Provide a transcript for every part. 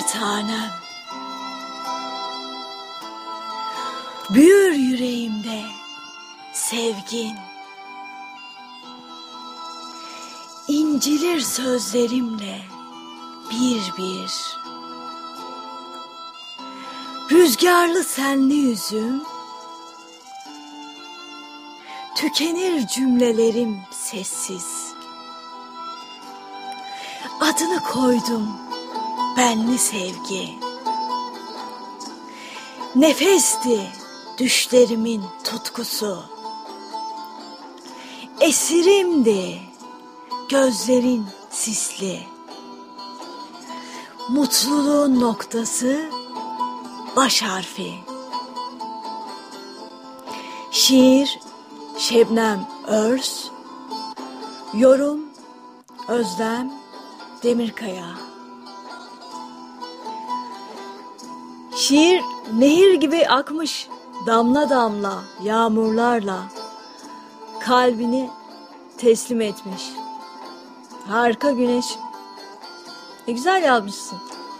tanem, büyür yüreğimde sevgin, İncilir sözlerimle bir bir. Rüzgarlı senli yüzüm, tükenir cümlelerim sessiz. Adını koydum benli sevgi, nefesti düşlerimin tutkusu. Esirimdi gözlerin sisli, mutluluğun noktası baş harfi. Şiir Şebnem Örs, yorum Özlem Demirkaya. Şiir nehir gibi akmış damla damla yağmurlarla kalbini teslim etmiş. Harika Güneş. Ne güzel yazmışsın.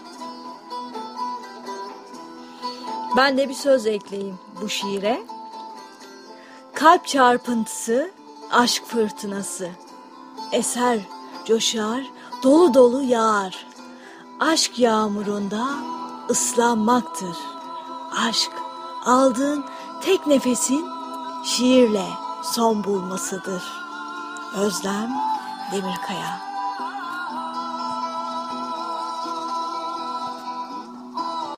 Ben de bir söz ekleyeyim bu şiire. Kalp çarpıntısı, aşk fırtınası. Eser, coşar, dolu dolu yağar. Aşk yağmurunda ıslanmaktır. Aşk, aldığın tek nefesin şiirle son bulmasıdır. Özlem Demirkaya.